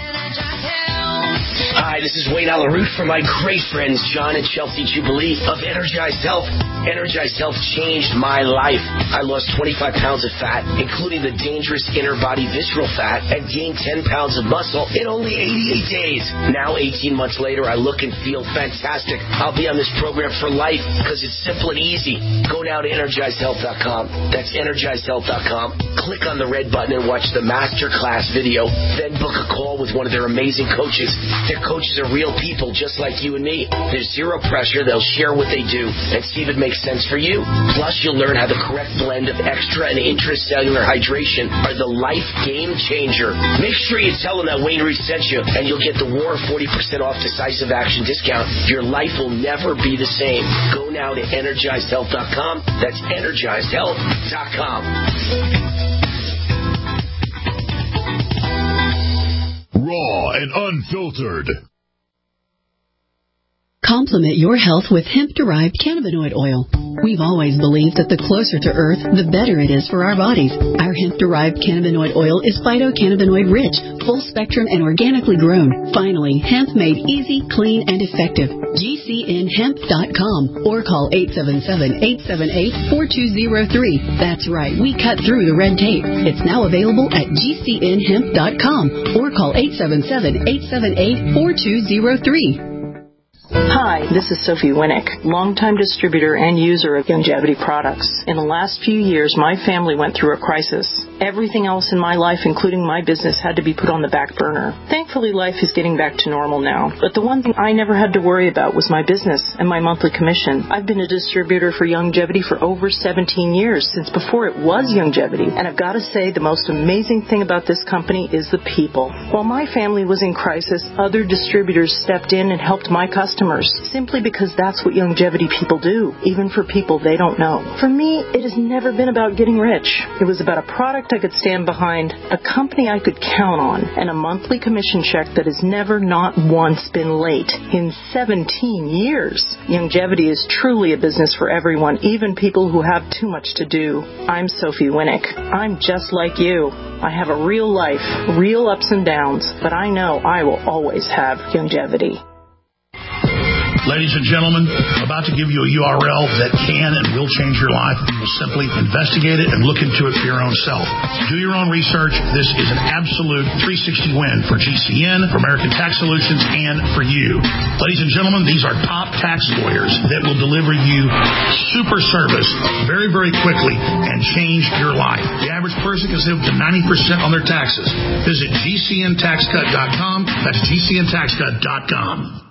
Hi, this is Wayne Allyn Root for my great friends John and Chelsea Jubilee of Energized Health. Energized Health changed my life. I lost twenty-five pounds of fat, including the dangerous inner body visceral fat, and gained ten pounds of muscle in only eighty-eight days. Now, eighteen months later, I look and feel fantastic. I'll be on this program for life because it's simple and easy. Go now to energized health dot com. That's energized health dot com. Click on the red button and watch the masterclass video. Then book a call with one of their amazing coaches. Their coaches are real people just like you and me. There's zero pressure. They'll share what they do and see if it makes sense for you. Plus, you'll learn how the correct blend of extra and intracellular hydration are the life game changer. Make sure you tell them that Wayne Root sent you, and you'll get the War forty percent off decisive action discount. Your life will never be the same. Go now to energized health dot com. That's energized health dot com. Raw and unfiltered. Complement your health with hemp-derived cannabinoid oil. We've always believed that the closer to Earth, the better it is for our bodies. Our hemp-derived cannabinoid oil is phytocannabinoid-rich, full-spectrum, and organically grown. Finally, hemp made easy, clean, and effective. G C N hemp dot com or call eight seven seven, eight seven eight, four two zero three. That's right, we cut through the red tape. It's now available at G C N hemp dot com or call eight seven seven, eight seven eight, four two zero three. Hi, this is Sophie Winnick, longtime distributor and user of Youngevity products. In the last few years, my family went through a crisis. Everything else in my life, including my business, had to be put on the back burner. Thankfully, life is getting back to normal now. But the one thing I never had to worry about was my business and my monthly commission. I've been a distributor for Youngevity for over seventeen years, since before it was Youngevity. And I've got to say, the most amazing thing about this company is the people. While my family was in crisis, other distributors stepped in and helped my customers, simply because that's what Youngevity people do, even for people they don't know. For me, it has never been about getting rich. It was about a product I could stand behind, a company I could count on, and a monthly commission check that has never, not once, been late in seventeen years. Youngevity is truly a business for everyone, even people who have too much to do. I'm Sophie Winnick. I'm just like you. I have a real life, real ups and downs, but I know I will always have Youngevity. Ladies and gentlemen, about to give you a U R L that can and will change your life. You will simply investigate it and look into it for your own self. Do your own research. This is an absolute three sixty win for G C N, for American Tax Solutions, and for you. Ladies and gentlemen, these are top tax lawyers that will deliver you super service very, very quickly and change your life. The average person can save up to ninety percent on their taxes. Visit G C N tax cut dot com. That's G C N tax cut dot com.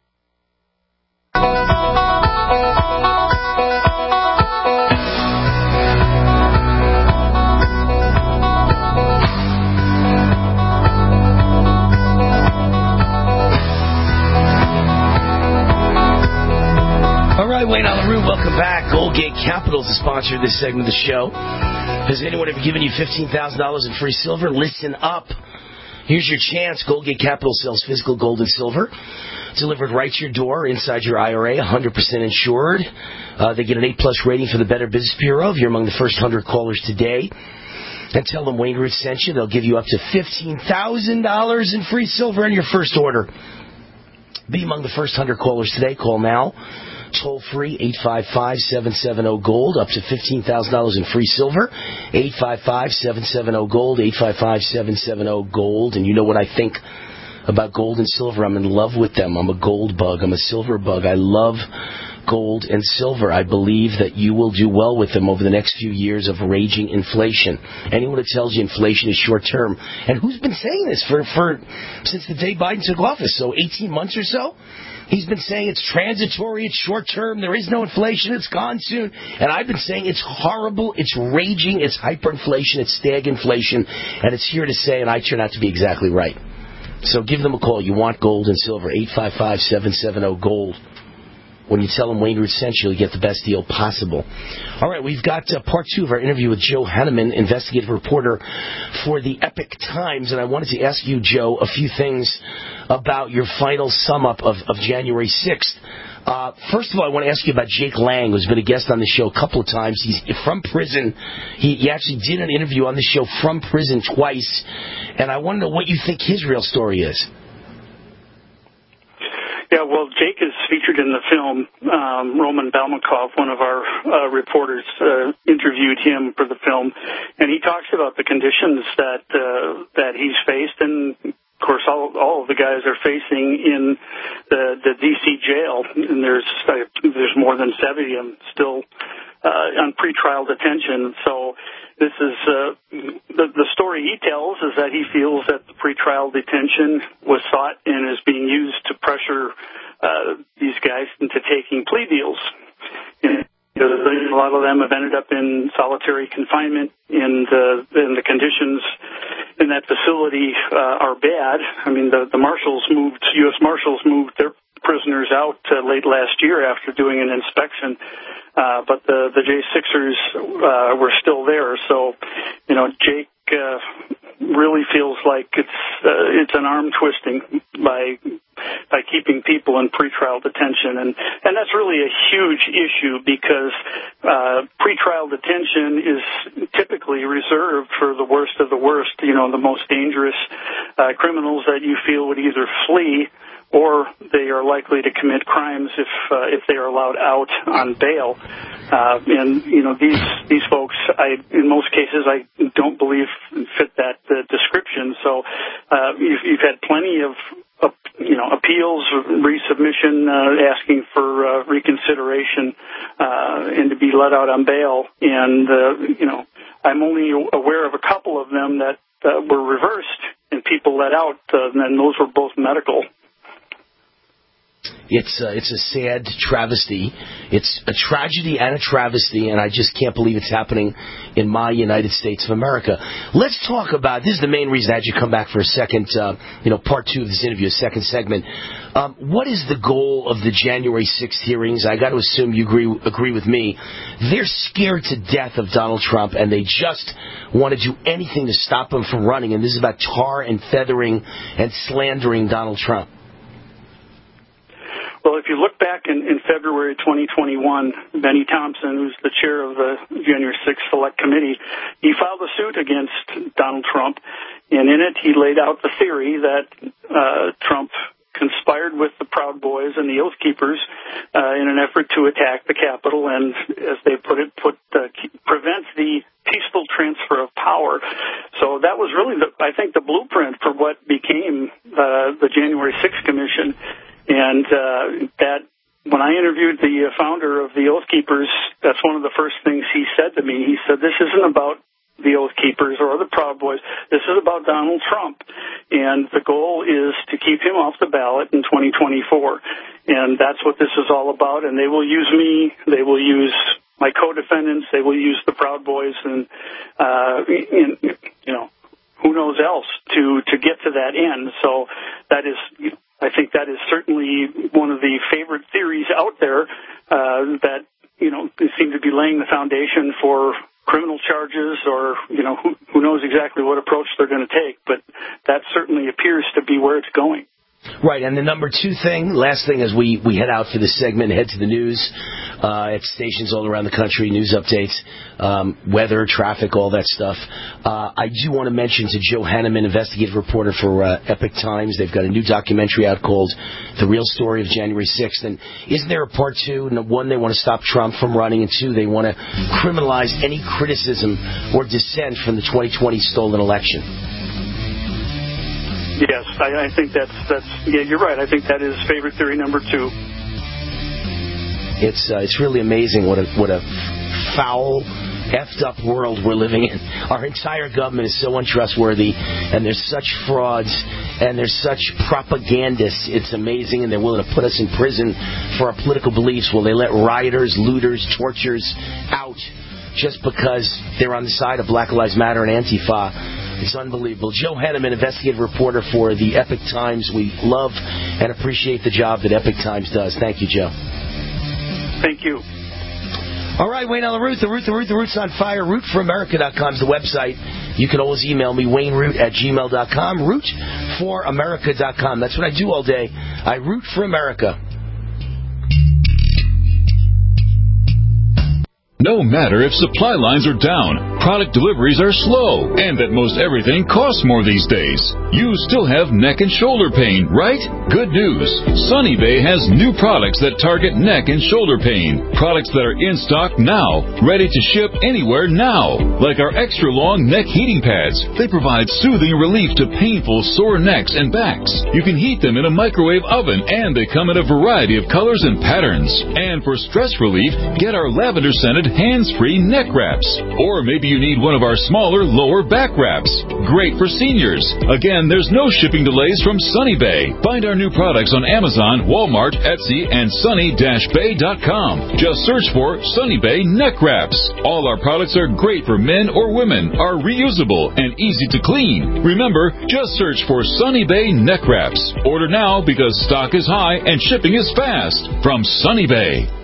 All right, Wayne on the Root, welcome back. Goldgate Capital is the sponsor of this segment of the show. Has anyone ever given you fifteen thousand dollars in free silver? Listen up. Here's your chance. Goldgate Capital sells physical gold and silver, delivered right to your door inside your I R A, one hundred percent insured. Uh, they get an A-plus rating for the Better Business Bureau. If you're among the first one hundred callers today, and tell them Wayne Root sent you, they'll give you up to fifteen thousand dollars in free silver on your first order. Be among the first one hundred callers today. Call now. Toll free, eight five five, seven seven zero, GOLD, up to fifteen thousand dollars in free silver. eight five five, seven seven zero, GOLD, eight five five, seven seven zero, GOLD. And you know what I think about gold and silver? I'm in love with them. I'm a gold bug. I'm a silver bug. I love gold and silver. I believe that you will do well with them over the next few years of raging inflation. Anyone that tells you inflation is short term, and who's been saying this for, for since the day Biden took office, so eighteen months or so? He's been saying it's transitory, it's short term, there is no inflation, it's gone soon. And I've been saying it's horrible, it's raging, it's hyperinflation, it's stagflation, and it's here to stay, and I turn out to be exactly right. So give them a call. You want gold and silver, eight five five, seven seven zero, GOLD. When you tell them Wayne Root sent you, you'll get the best deal possible. All right, we've got uh, part two of our interview with Joe Henneman, investigative reporter for the Epic Times. And I wanted to ask you, Joe, a few things about your final sum-up of, of January sixth. Uh, first of all, I want to ask you about Jake Lang, who's been a guest on the show a couple of times. He's from prison. He, he actually did an interview on the show from prison twice. And I want to know what you think his real story is. Yeah, well, Jake is featured in the film. Um, Roman Balmakov, one of our uh, reporters, uh, interviewed him for the film, and he talks about the conditions that uh, that he's faced, and of course, all all of the guys are facing in the the D C jail. And there's uh, there's more than seventy of them still uh, on pretrial detention. So this is uh, the the story he tells is that he feels that the pretrial detention was sought and is being used to pressure uh, these guys into taking plea deals. And a lot of them have ended up in solitary confinement, and uh, and the conditions in that facility uh, are bad. I mean, the the marshals moved, U S Marshals moved their prisoners out uh, late last year after doing an inspection. Uh, but the, the J Sixers, uh, were still there. So, you know, Jake, uh, really feels like it's, uh, it's an arm twisting by, by keeping people in pretrial detention. And, and that's really a huge issue because uh, pretrial detention is typically reserved for the worst of the worst, you know, the most dangerous uh, criminals that you feel would either flee or they are likely to commit crimes if uh, if they are allowed out on bail. Uh, and you know these these folks, I in most cases I don't believe fit that uh, description. So uh, you've, you've had plenty of uh, you know appeals, resubmission, uh, asking for uh, reconsideration uh, and to be let out on bail. And uh, you know I'm only aware of a couple of them that uh, were reversed and people let out, uh, and those were both medical. It's uh, it's a sad travesty. It's a tragedy and a travesty, and I just can't believe it's happening in my United States of America. Let's talk about, this is the main reason I had you come back for a second, uh, you know, part two of this interview, a second segment. Um, what is the goal of the January sixth hearings? I got to assume you agree agree with me. They're scared to death of Donald Trump, and they just want to do anything to stop him from running, and this is about tar and feathering and slandering Donald Trump. Well, if you look back in, in February twenty twenty-one, Benny Thompson, who's the chair of the January sixth Select Committee, he filed a suit against Donald Trump, and in it he laid out the theory that uh, Trump conspired with the Proud Boys and the Oath Keepers uh, in an effort to attack the Capitol and, as they put it, put uh, prevent the peaceful transfer of power. So that was really, the, I think, the blueprint for what became uh, the January sixth Commission. And uh, that when I interviewed the uh, founder of the Oath Keepers, that's one of the first things he said to me. He said, this isn't about the Oath Keepers or the Proud Boys. This is about Donald Trump. And the goal is to keep him off the ballot in twenty twenty-four. And that's what this is all about. And they will use me. They will use my co-defendants. They will use the Proud Boys and, uh, in, you know, who knows else to, to get to that end. So that is... You know, I think that is certainly one of the favorite theories out there uh, that, you know, seem to be laying the foundation for criminal charges or, you know, who, who knows exactly what approach they're going to take. But that certainly appears to be where it's going. Right, and the number two thing, last thing as we, we head out for this segment and head to the news uh, at stations all around the country, news updates, um, weather, traffic, all that stuff. Uh, I do want to mention to Joe Hanneman, investigative reporter for uh, Epic Times. They've got a new documentary out called The Real Story of January sixth. And isn't there a part two? One, they want to stop Trump from running, and two, they want to criminalize any criticism or dissent from the twenty twenty stolen election. Yes, I, I think that's, that's, yeah, you're right. I think that is favorite theory number two. It's, uh, it's really amazing what a, what a foul, effed up world we're living in. Our entire government is so untrustworthy, and there's such frauds, and there's such propagandists. It's amazing, and they're willing to put us in prison for our political beliefs. Well, they let rioters, looters, torturers out just because they're on the side of Black Lives Matter and Antifa. It's unbelievable. Joe Hanneman, investigative reporter for the Epic Times. We love and appreciate the job that Epic Times does. Thank you, Joe. Thank you. All right, Wayne on the Root, the Root, the Root, the Root's on fire. root for america dot com is the website. You can always email me, wayne root at gmail dot com, root for america dot com. That's what I do all day. I root for America. No matter if supply lines are down, product deliveries are slow, and that most everything costs more these days, you still have neck and shoulder pain, right? Good news. Sunny Bay has new products that target neck and shoulder pain. Products that are in stock now, ready to ship anywhere now. Like our extra long neck heating pads. They provide soothing relief to painful sore necks and backs. You can heat them in a microwave oven, and they come in a variety of colors and patterns. And for stress relief, get our lavender-scented hands-free neck wraps. Or maybe you need one of our smaller lower back wraps. Great for seniors. Again, there's no shipping delays from Sunny Bay. Find our new products on Amazon, Walmart, Etsy, and sunny dash bay dot com. Just search for Sunny Bay neck wraps. All our products are great for men or women, are reusable, and easy to clean. Remember, just search for Sunny Bay neck wraps. Order now because stock is high and shipping is fast. From Sunny Bay.